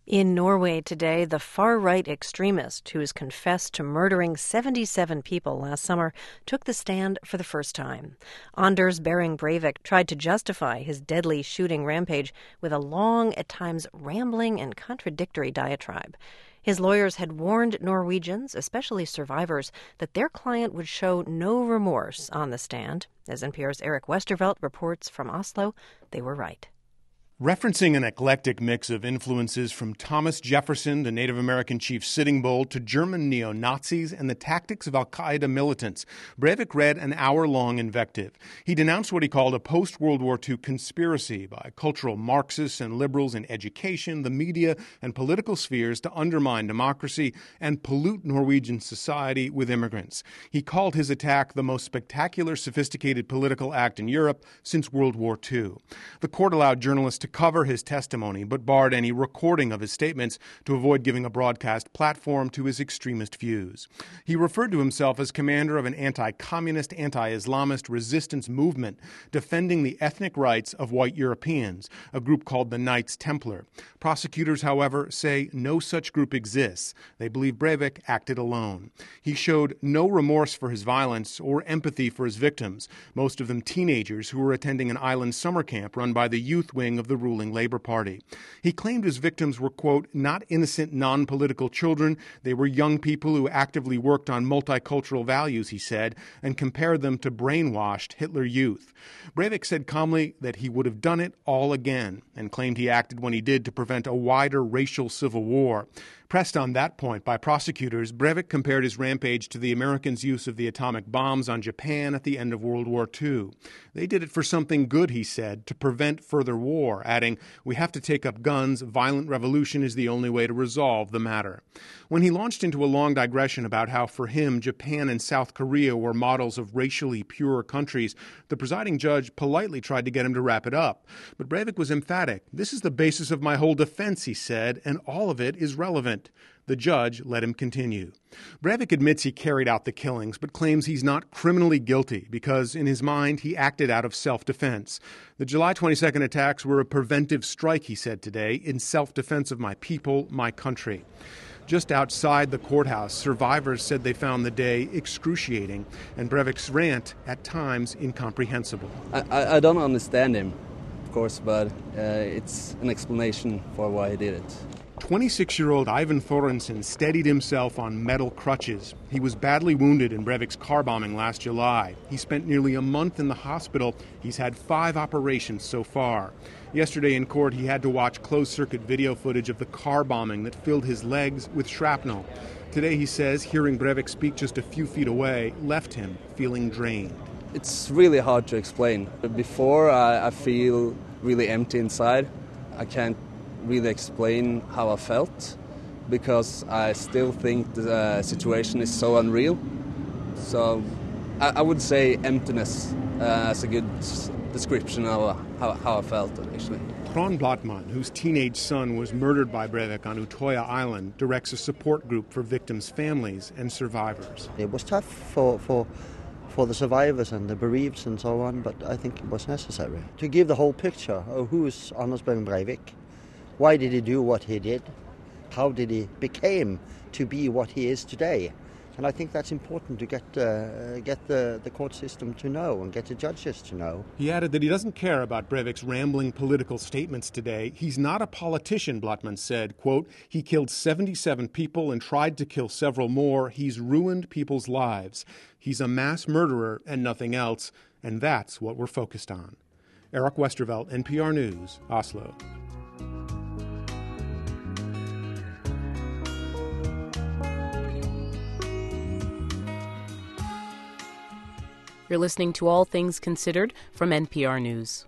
In Norway today, the far-right extremist who has confessed to murdering 77 people last summer took the stand for the first time. Anders Behring Breivik tried to justify his deadly shooting rampage with a long, at times rambling and contradictory diatribe. His lawyers had warned Norwegians, especially survivors, that their client would show no remorse on the stand. As NPR's Erik Westervelt reports from Oslo, they were right. Referencing an eclectic mix of influences from Thomas Jefferson, the Native American chief Sitting Bull, to German neo-Nazis and the tactics of al-Qaeda militants, Breivik read an hour-long invective. He denounced what he called a post-World War II conspiracy by cultural Marxists and liberals in education, the media, and political spheres to undermine democracy and pollute Norwegian society with immigrants. He called his attack the most spectacular, sophisticated political act in Europe since World War II. The court allowed journalists to cover his testimony, but barred any recording of his statements to avoid giving a broadcast platform to his extremist views. He referred to himself as commander of an anti-communist, anti-Islamist resistance movement defending the ethnic rights of white Europeans, a group called the Knights Templar. Prosecutors, however, say no such group exists. They believe Breivik acted alone. He showed no remorse for his violence or empathy for his victims, most of them teenagers who were attending an island summer camp run by the youth wing of the ruling Labour Party. He claimed his victims were, quote, not innocent, non-political children. They were young people who actively worked on multicultural values, he said, and compared them to brainwashed Hitler youth. Breivik said calmly that he would have done it all again and claimed he acted when he did to prevent a wider racial civil war. Pressed on that point by prosecutors, Breivik compared his rampage to the Americans' use of the atomic bombs on Japan at the end of World War II. They did it for something good, he said, to prevent further war, adding, we have to take up guns. Violent revolution is the only way to resolve the matter. When he launched into a long digression about how, for him, Japan and South Korea were models of racially pure countries, the presiding judge politely tried to get him to wrap it up. But Breivik was emphatic. This is the basis of my whole defense, he said, and all of it is relevant. The judge let him continue. Breivik admits he carried out the killings, but claims he's not criminally guilty because, in his mind, he acted out of self-defense. The July 22nd attacks were a preventive strike, he said today, in self-defense of my people, my country. Just outside the courthouse, survivors said they found the day excruciating, and Breivik's rant, at times, incomprehensible. I don't understand him, of course, but it's an explanation for why he did it. 26-year-old Ivan Thorensen steadied himself on metal crutches. He was badly wounded in Breivik's car bombing last July. He spent nearly a month in the hospital. He's had 5 operations so far. Yesterday in court, he had to watch closed-circuit video footage of the car bombing that filled his legs with shrapnel. Today, he says, hearing Breivik speak just a few feet away left him feeling drained. It's really hard to explain. Before, I feel really empty inside. I can't really explain how I felt because I still think the situation is so unreal. So I would say emptiness as a good description of how I felt, actually. Trond Blattmann, whose teenage son was murdered by Breivik on Utoya Island, directs a support group for victims' families and survivors. It was tough for the survivors and the bereaved and so on, but I think it was necessary to give the whole picture of who is Anders Behring Breivik. Why did he do what he did? How did he become to be what he is today? And I think that's important to get the court system to know and get the judges to know. He added that he doesn't care about Breivik's rambling political statements today. He's not a politician, Blattmann said. Quote, he killed 77 people and tried to kill several more. He's ruined people's lives. He's a mass murderer and nothing else, and that's what we're focused on. Erik Westervelt, NPR News, Oslo. You're listening to All Things Considered from NPR News.